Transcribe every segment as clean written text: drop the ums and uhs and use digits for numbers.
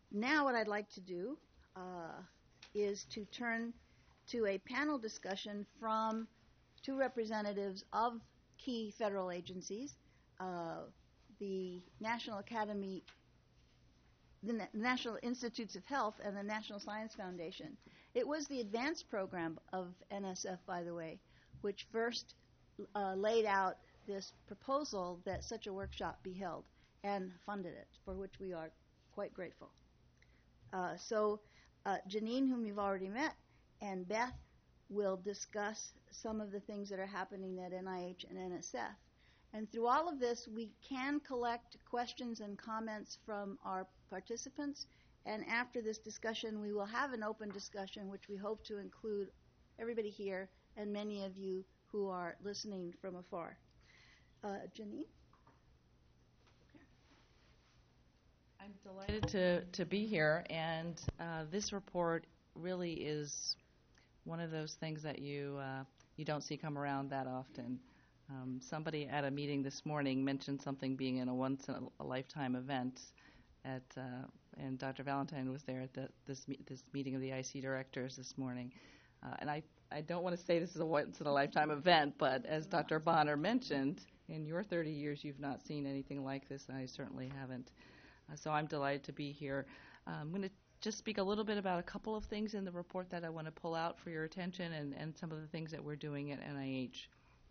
Now what I'd like to do is to turn to a panel discussion from two representatives of key federal agencies, the National Academy, the National Institutes of Health, and the National Science Foundation. It was the advanced program of NSF, by the way, which first laid out this proposal that such a workshop be held and funded it, for which we are quite grateful. Janine, whom you've already met, and Beth will discuss some of the things that are happening at NIH and NSF. And through all of this, we can collect questions and comments from our participants. And after this discussion, we will have an open discussion, which we hope to include everybody here and many of you who are listening from afar. Janine? I'm delighted to be here, and this report really is one of those things that you don't see come around that often. Somebody at a meeting this morning mentioned something being in a once-in-a-lifetime event, and Dr. Valentine was there at this meeting of the IC directors this morning. And I don't want to say this is a once-in-a-lifetime event, but as Dr. Bonner mentioned, in your 30 years you've not seen anything like this, and I certainly haven't. So I'm delighted to be here. I'm going to just speak a little bit about a couple of things in the report that I want to pull out for your attention, and some of the things that we're doing at NIH.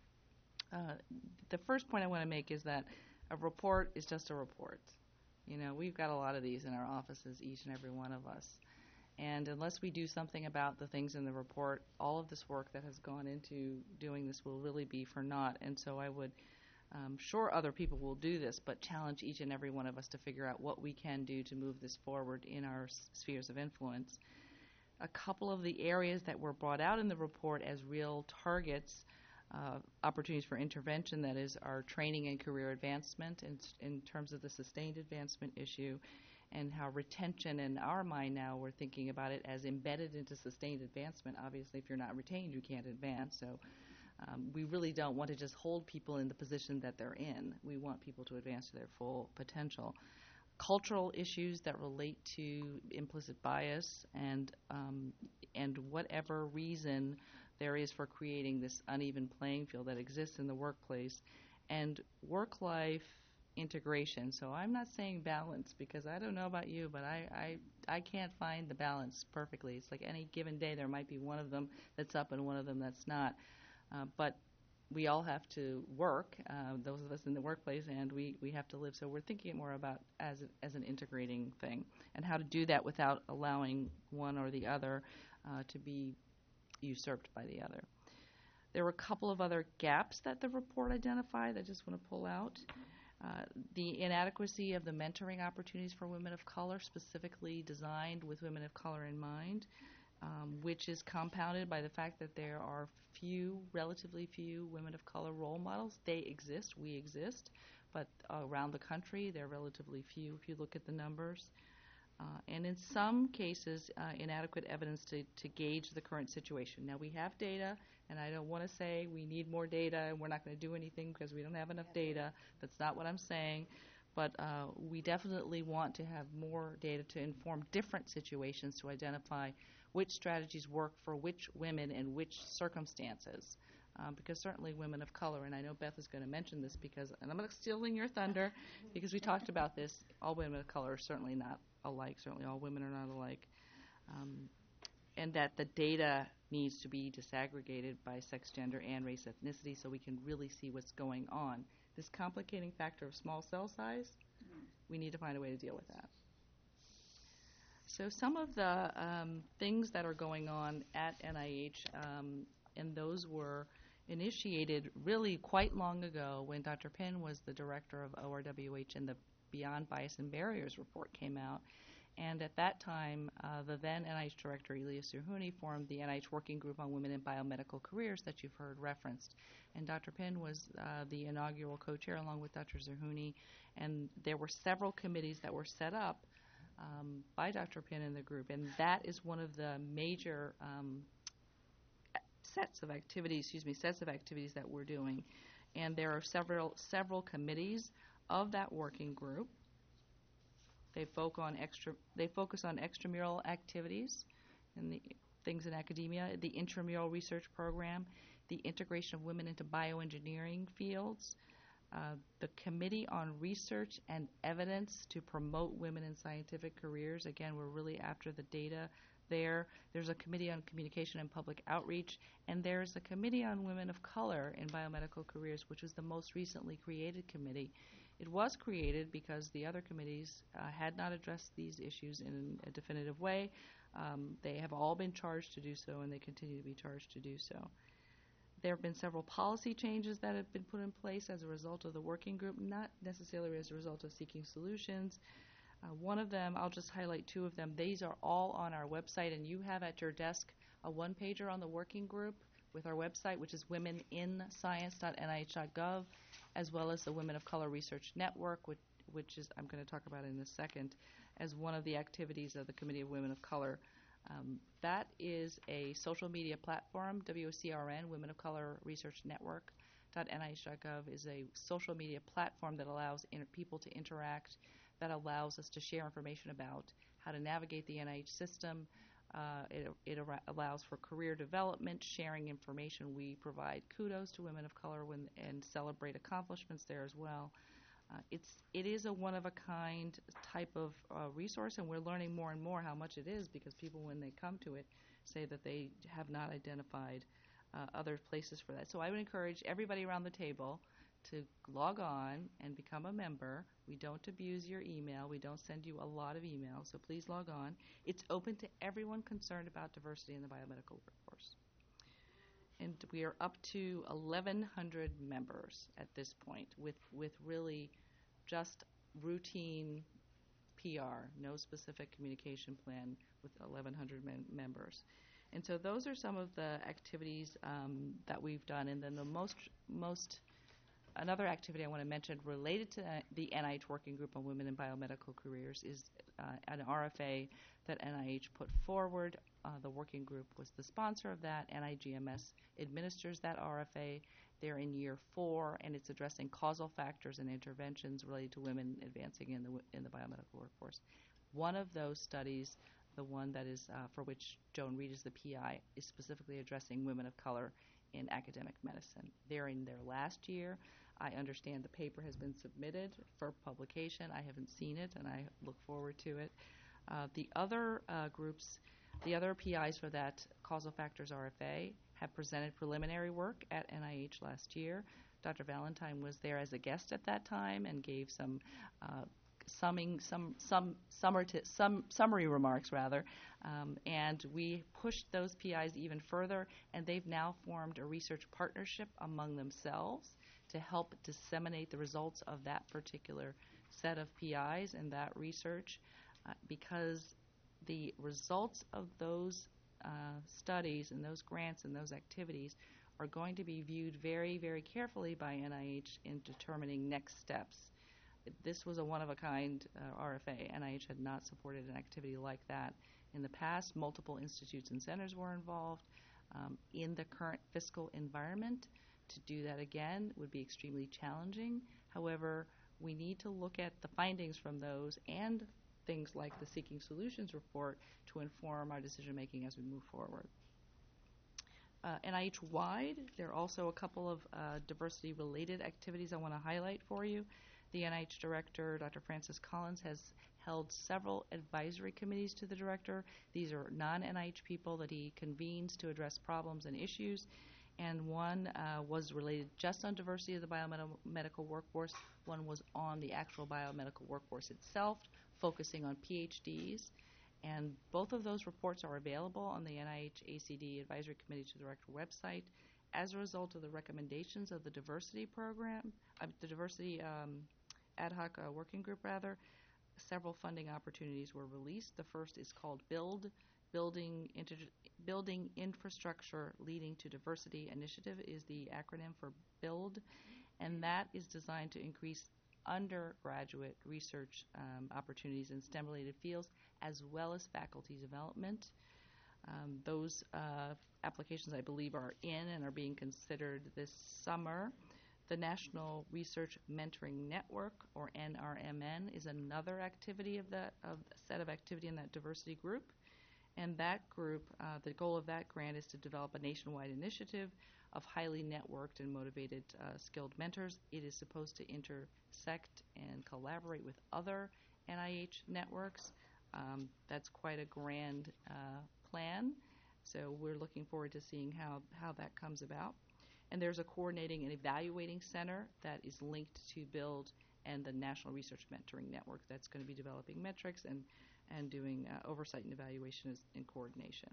The first point I want to make is that a report is just a report. You know, we've got a lot of these in our offices, each and every one of us. And unless we do something about the things in the report, all of this work that has gone into doing this will really be for naught. And so I would, sure other people will do this, but challenge each and every one of us to figure out what we can do to move this forward in our spheres of influence. A couple of the areas that were brought out in the report as real targets, opportunities for intervention, that is our training and career advancement in terms of the sustained advancement issue, and how retention in our mind now, we're thinking about it as embedded into sustained advancement. Obviously, if you're not retained, you can't advance. So we really don't want to just hold people in the position that they're in. We want people to advance to their full potential. Cultural issues that relate to implicit bias and whatever reason there is for creating this uneven playing field that exists in the workplace, and work-life integration. So I'm not saying balance, because I don't know about you, but I can't find the balance perfectly. It's like any given day there might be one of them that's up and one of them that's not. But we all have to work, those of us in the workplace, and we have to live. So we're thinking more about as an integrating thing, and how to do that without allowing one or the other to be usurped by the other. There were a couple of other gaps that the report identified I just want to pull out. The inadequacy of the mentoring opportunities for women of color, specifically designed with women of color in mind, which is compounded by the fact that there are relatively few women of color role models. They exist, we exist, but around the country they're relatively few if you look at the numbers. And in some cases, inadequate evidence to gauge the current situation. Now, we have data, and I don't want to say we need more data and we're not going to do anything because we don't have enough data. That's not what I'm saying. But we definitely want to have more data to inform different situations to identify which strategies work for which women and which circumstances. Because certainly women of color, and I know Beth is going to mention this and I'm going to steal in your thunder because we talked about this, all women of color are certainly not alike, certainly all women are not alike, and that the data needs to be disaggregated by sex, gender, and race, ethnicity, so we can really see what's going on. This complicating factor of small cell size, we need to find a way to deal with that. So some of the things that are going on at NIH, and those were initiated really quite long ago when Dr. Pinn was the director of ORWH and the Beyond Bias and Barriers report came out. And at that time, the then NIH director, Elias Zerhouni, formed the NIH Working Group on Women in Biomedical Careers that you've heard referenced. And Dr. Pinn was the inaugural co-chair along with Dr. Zerhouni. And there were several committees that were set up by Dr. Pinn and the group. And that is one of the major sets of activities that we're doing. And there are several committees of that working group. They focus on extramural activities and the things in academia, the intramural research program, the integration of women into bioengineering fields, the Committee on Research and Evidence to promote women in scientific careers. Again, we're really after the data there. There's a Committee on Communication and Public Outreach, and there's a Committee on Women of Color in Biomedical Careers, which was the most recently created committee. It was created because the other committees had not addressed these issues in a definitive way. They have all been charged to do so, and they continue to be charged to do so. There have been several policy changes that have been put in place as a result of the working group, not necessarily as a result of seeking solutions. One of them, I'll just highlight two of them. These are all on our website, and you have at your desk a one-pager on the working group with our website, which is womeninscience.nih.gov, as well as the Women of Color Research Network, which is I'm going to talk about in a second, as one of the activities of the Committee of Women of Color. That is a social media platform. WCRN, Women of Color Research Network.nih.gov, is a social media platform that allows people to interact, that allows us to share information about how to navigate the NIH system. It allows for career development, sharing information. We provide kudos to women of color and celebrate accomplishments there as well. It is a one-of-a-kind type of resource, and we're learning more and more how much it is, because people, when they come to it, say that they have not identified other places for that. So I would encourage everybody around the table to log on and become a member. We don't abuse your email. We don't send you a lot of email, so please log on. It's open to everyone concerned about diversity in the biomedical workforce. And we are up to 1,100 members at this point with really just routine PR, no specific communication plan, with 1,100 members. And so those are some of the activities that we've done. And then another activity I want to mention related to the NIH Working Group on Women in Biomedical Careers is an RFA that NIH put forward. The working group was the sponsor of that. NIGMS administers that RFA. They're in year 4, and it's addressing causal factors and interventions related to women advancing in the biomedical workforce. One of those studies, the one that is for which Joan Reed is the PI, is specifically addressing women of color in academic medicine. They're in their last year. I understand the paper has been submitted for publication. I haven't seen it, and I look forward to it. The other groups, the other PIs for that causal factors RFA have presented preliminary work at NIH last year. Dr. Valentine was there as a guest at that time and gave some summary remarks, and we pushed those PIs even further, and they've now formed a research partnership among themselves to help disseminate the results of that particular set of PIs and that research, because the results of those studies and those grants and those activities are going to be viewed very, very carefully by NIH in determining next steps. This was a one-of-a-kind RFA. NIH had not supported an activity like that in the past. Multiple institutes and centers were involved. In the current fiscal environment, to do that again would be extremely challenging. However, we need to look at the findings from those and things like the Seeking Solutions report to inform our decision-making as we move forward. NIH-wide, there are also a couple of diversity-related activities I want to highlight for you. The NIH director, Dr. Francis Collins, has held several advisory committees to the director. These are non-NIH people that he convenes to address problems and issues. And one was related just on diversity of the biomedical workforce. One was on the actual biomedical workforce itself, focusing on PhDs. And both of those reports are available on the NIH ACD Advisory Committee to the Director website. As a result of the recommendations of the diversity program, the diversity ad hoc working group, several funding opportunities were released. The first is called Building Infrastructure Leading to Diversity Initiative is the acronym for BUILD, and that is designed to increase undergraduate research opportunities in STEM-related fields, as well as faculty development. Those applications, I believe, are in and are being considered this summer. The National Research Mentoring Network, or NRMN, is another activity of that set of activity in that diversity group. And that group, the goal of that grant is to develop a nationwide initiative of highly networked and motivated skilled mentors. It is supposed to intersect and collaborate with other NIH networks. That's quite a grand plan. So we're looking forward to seeing how that comes about. And there's a coordinating and evaluating center that is linked to BUILD and the National Research Mentoring Network that's going to be developing metrics and doing oversight and evaluation in coordination.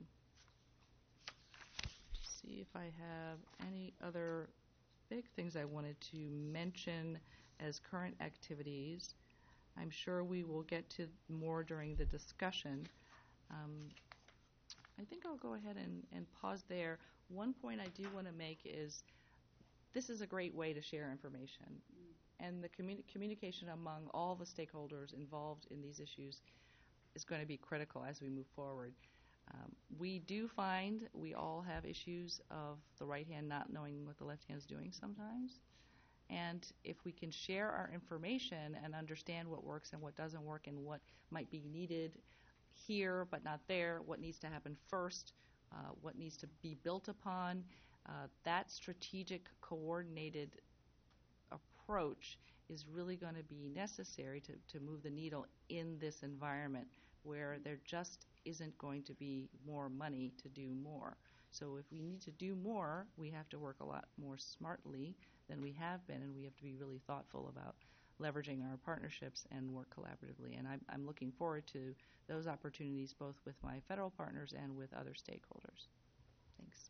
See if I have any other big things I wanted to mention as current activities. I'm sure we will get to more during the discussion. I think I'll go ahead and pause there. One point I do want to make is this is a great way to share information. And the communication among all the stakeholders involved in these issues is going to be critical as we move forward. We do find we all have issues of the right hand not knowing what the left hand is doing sometimes. And if we can share our information and understand what works and what doesn't work and what might be needed here but not there, what needs to happen first, what needs to be built upon, that strategic coordinated approach is really going to be necessary to move the needle in this environment where there just isn't going to be more money to do more. So if we need to do more, we have to work a lot more smartly than we have been, and we have to be really thoughtful about leveraging our partnerships and work collaboratively. And I'm looking forward to those opportunities both with my federal partners and with other stakeholders. Thanks.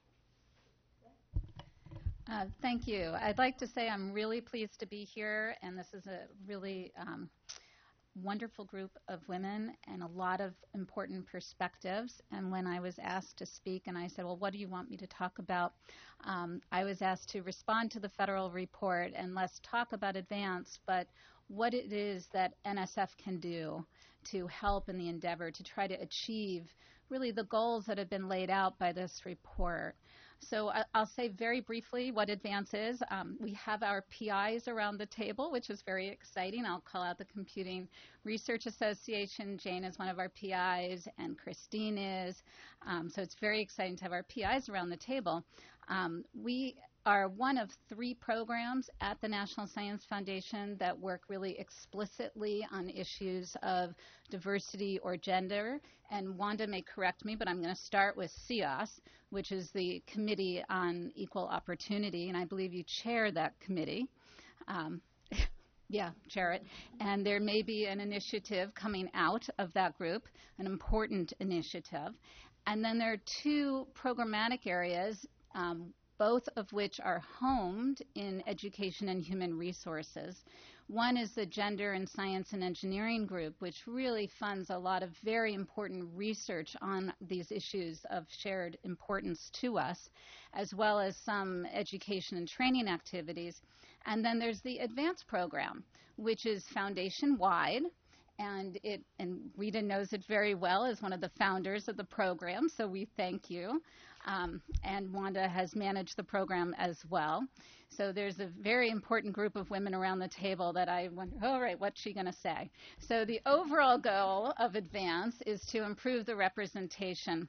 Thank you. I'd like to say I'm really pleased to be here, and this is a really wonderful group of women and a lot of important perspectives. And when I was asked to speak and I said, well, what do you want me to talk about? I was asked to respond to the federal report and let's talk about ADVANCE, but what it is that NSF can do to help in the endeavor to try to achieve really the goals that have been laid out by this report. So I'll say very briefly what ADVANCE is. We have our PIs around the table, which is very exciting. I'll call out the Computing Research Association. Jane is one of our PIs, and Christine is. So it's very exciting to have our PIs around the table. We are one of 3 programs at the National Science Foundation that work really explicitly on issues of diversity or gender. And Wanda may correct me, but I'm going to start with CEOS, which is the Committee on Equal Opportunity, and I believe you chair that committee. Yeah, chair it. And there may be an initiative coming out of that group, an important initiative. And then there are 2 programmatic areas, both of which are homed in education and human resources. One is the Gender in Science and Engineering group, which really funds a lot of very important research on these issues of shared importance to us, as well as some education and training activities. And then there's the ADVANCE program, which is foundation-wide. And Rita knows it very well as one of the founders of the program, so we thank you. And Wanda has managed the program as well. So there's a very important group of women around the table that I wonder, all right, what's she going to say? So the overall goal of ADVANCE is to improve the representation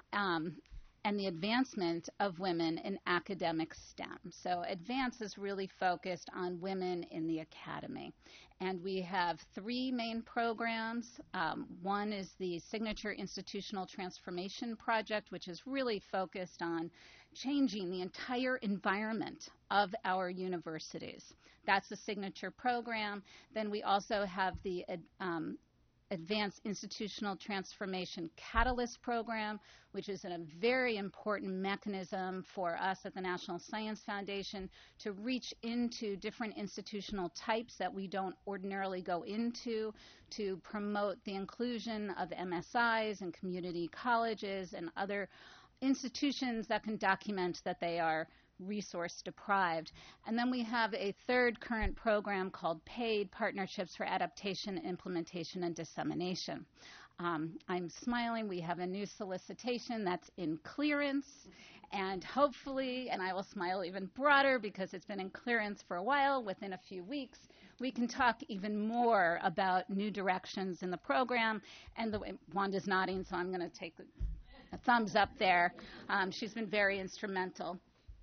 and the advancement of women in academic STEM. So ADVANCE is really focused on women in the academy. And we have 3 main programs. One is the Signature Institutional Transformation Project, which is really focused on changing the entire environment of our universities. That's the signature program. Then we also have the Advanced Institutional Transformation Catalyst Program, which is a very important mechanism for us at the National Science Foundation to reach into different institutional types that we don't ordinarily go into to promote the inclusion of MSIs and community colleges and other institutions that can document that they are resource deprived. And then we have a 3rd current program called PAID, Partnerships for Adaptation, Implementation, and Dissemination. I'm smiling. We have a new solicitation that's in clearance. And hopefully, and I will smile even broader because it's been in clearance for a while, within a few weeks, we can talk even more about new directions in the program. And Wanda's nodding, so I'm going to take a thumbs up there. She's been very instrumental.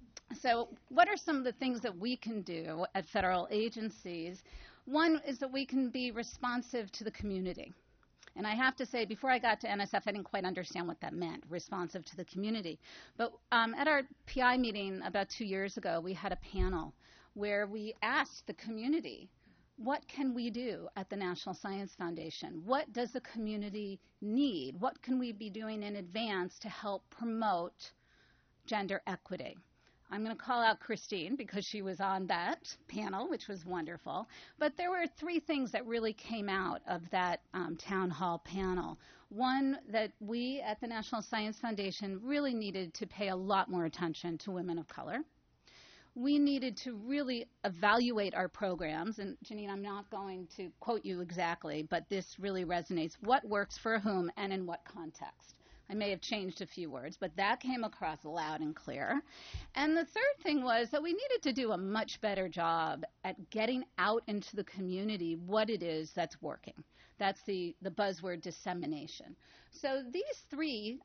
So what are some of the things that we can do at federal agencies? One is that we can be responsive to the community. And I have to say, before I got to NSF, I didn't quite understand what that meant, responsive to the community. But at our PI meeting about 2 years ago, we had a panel where we asked the community, what can we do at the National Science Foundation? What does the community need? What can we be doing in advance to help promote gender equity? I'm going to call out Christine because she was on that panel, which was wonderful. But there were 3 things that really came out of that town hall panel. One, that we at the National Science Foundation really needed to pay a lot more attention to women of color. We needed to really evaluate our programs. And Janine, I'm not going to quote you exactly, but this really resonates. What works for whom and in what context? I may have changed a few words, but that came across loud and clear. And the third thing was that we needed to do a much better job at getting out into the community what it is that's working. That's the buzzword dissemination. So these 3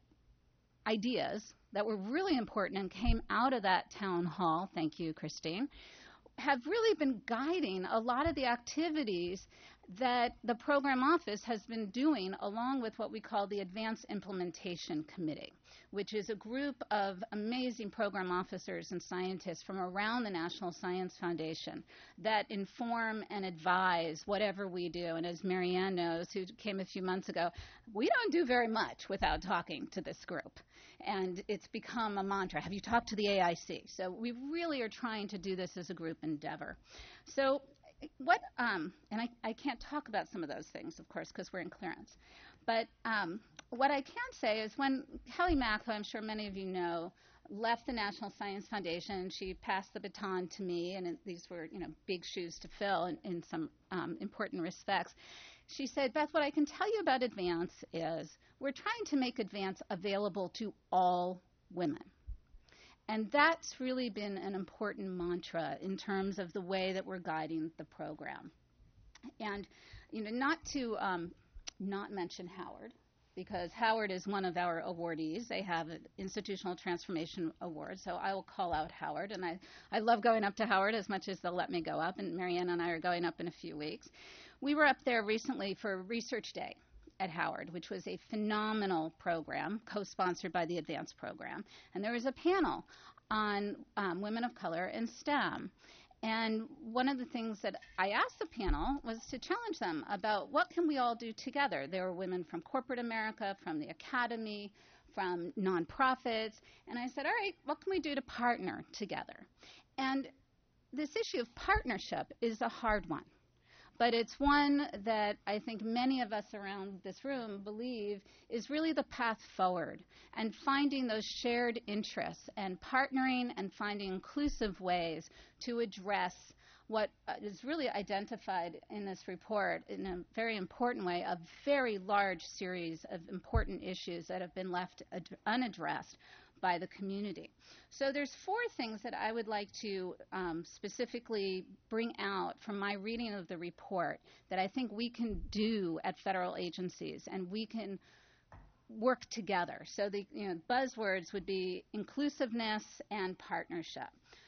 ideas that were really important and came out of that town hall, thank you, Christine, have really been guiding a lot of the activities that the program office has been doing, along with what we call the Advanced Implementation Committee, which is a group of amazing program officers and scientists from around the National Science Foundation that inform and advise whatever we do. And as Marianne knows, who came a few months ago, we don't do very much without talking to this group. And it's become a mantra. Have you talked to the AIC? So we really are trying to do this as a group endeavor. So what, and I can't talk about some of those things, of course, because we're in clearance. But what I can say is when Kelly Mack, who I'm sure many of you know, left the National Science Foundation, she passed the baton to me, and these were, big shoes to fill in some important respects. She said, Beth, what I can tell you about Advance is we're trying to make Advance available to all women. And that's really been an important mantra in terms of the way that we're guiding the program. And, not to not mention Howard, because Howard is one of our awardees. They have an Institutional Transformation Award, so I will call out Howard. And I love going up to Howard as much as they'll let me go up, and Marianne and I are going up in a few weeks. We were up there recently for Research Day at Howard, which was a phenomenal program, co-sponsored by the Advance program. And there was a panel on women of color in STEM. And one of the things that I asked the panel was to challenge them about what can we all do together. There were women from corporate America, from the academy, from nonprofits. And I said, all right, what can we do to partner together? And this issue of partnership is a hard one. But it's one that I think many of us around this room believe is really the path forward, and finding those shared interests and partnering and finding inclusive ways to address what is really identified in this report in a very important way, a very large series of important issues that have been left unaddressed by the community. So there's 4 things that I would like to specifically bring out from my reading of the report that I think we can do at federal agencies, and we can work together. So the buzzwords would be inclusiveness and partnership.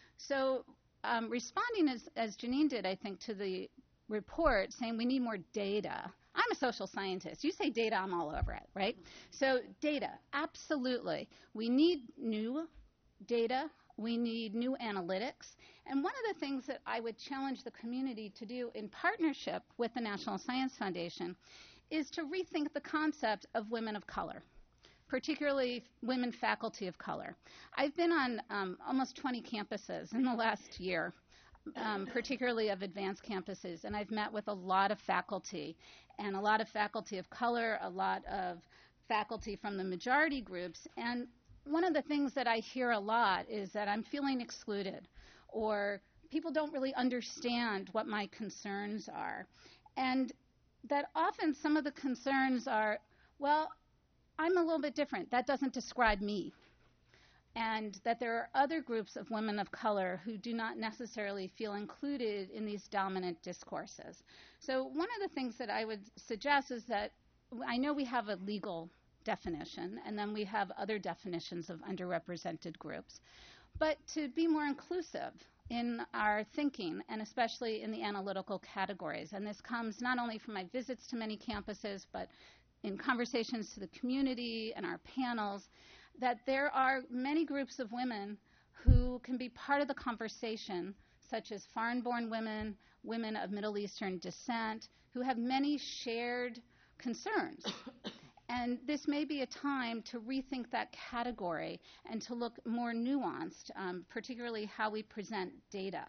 So responding as Janine did, I think, to the report saying we need more data. I'm a social scientist. You say data, I'm all over it, right? So data, absolutely. We need new data. We need new analytics. And one of the things that I would challenge the community to do in partnership with the National Science Foundation is to rethink the concept of women of color, particularly women faculty of color. I've been on almost 20 campuses in the last year, particularly of advanced campuses, and I've met with a lot of faculty, and a lot of faculty of color, a lot of faculty from the majority groups. And one of the things that I hear a lot is that I'm feeling excluded, or people don't really understand what my concerns are. And that often some of the concerns are, Well, I'm a little bit different. That doesn't describe me. And that there are other groups of women of color who do not necessarily feel included in these dominant discourses. So one of the things that I would suggest is that I know we have a legal definition, and then we have other definitions of underrepresented groups, but to be more inclusive in our thinking, and especially in the analytical categories. And this comes not only from my visits to many campuses, but in conversations to the community and our panels, that there are many groups of women who can be part of the conversation, such as foreign-born women, women of Middle Eastern descent, who have many shared concerns. And this may be a time to rethink that category and to look more nuanced, particularly how we present data.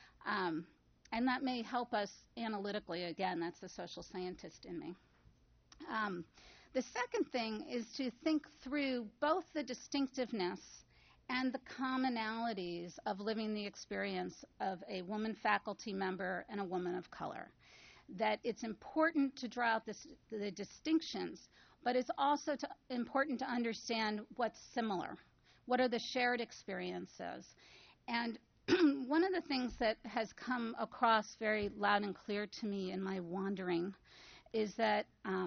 And that may help us analytically. Again, that's the social scientist in me. The second thing is to think through both the distinctiveness and the commonalities of living the experience of a woman faculty member and a woman of color. That it's important to draw out the distinctions, but it's also important to understand what's similar. What are the shared experiences? And one of the things that has come across very loud and clear to me in my wandering is that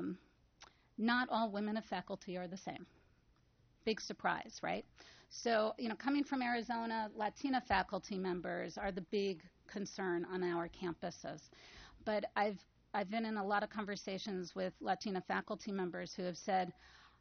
not all women of faculty are the same. Big surprise, right? So, coming from Arizona, Latina faculty members are the big concern on our campuses. But I've been in a lot of conversations with Latina faculty members who have said,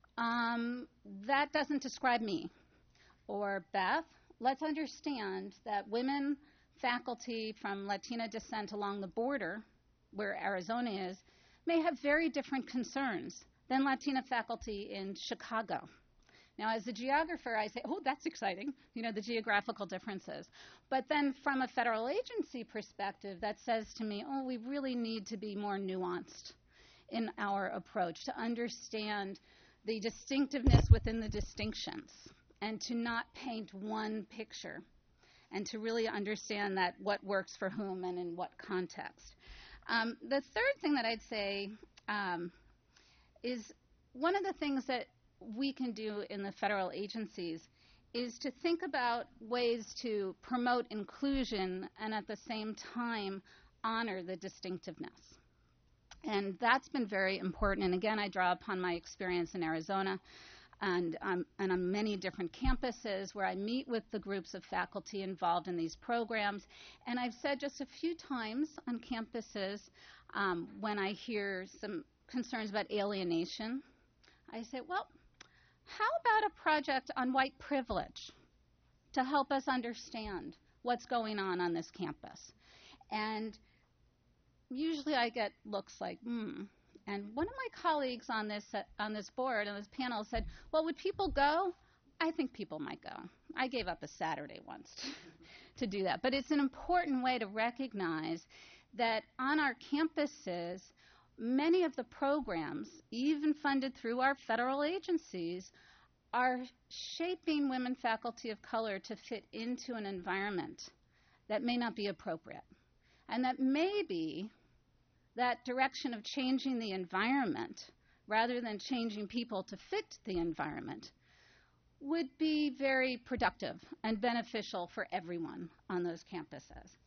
that doesn't describe me. Or, Beth, let's understand that women faculty from Latina descent along the border, where Arizona is, may have very different concerns than Latina faculty in Chicago. Now, as a geographer, I say, oh, that's exciting, the geographical differences. But then from a federal agency perspective, that says to me, oh, we really need to be more nuanced in our approach to understand the distinctiveness within the distinctions and to not paint one picture and to really understand that what works for whom and in what context. The third thing that I'd say is one of the things that we can do in the federal agencies is to think about ways to promote inclusion and at the same time honor the distinctiveness. And that's been very important. And again, I draw upon my experience in Arizona and on many different campuses where I meet with the groups of faculty involved in these programs. And I've said just a few times on campuses when I hear some concerns about alienation, I say, well, how about a project on white privilege to help us understand what's going on this campus? And usually I get looks like, And one of my colleagues on this board, on this panel, said, well, would people go? I think people might go. I gave up a Saturday once to do that. But it's an important way to recognize that on our campuses, many of the programs, even funded through our federal agencies, are shaping women faculty of color to fit into an environment that may not be appropriate. And that maybe that direction of changing the environment rather than changing people to fit the environment would be very productive and beneficial for everyone on those campuses.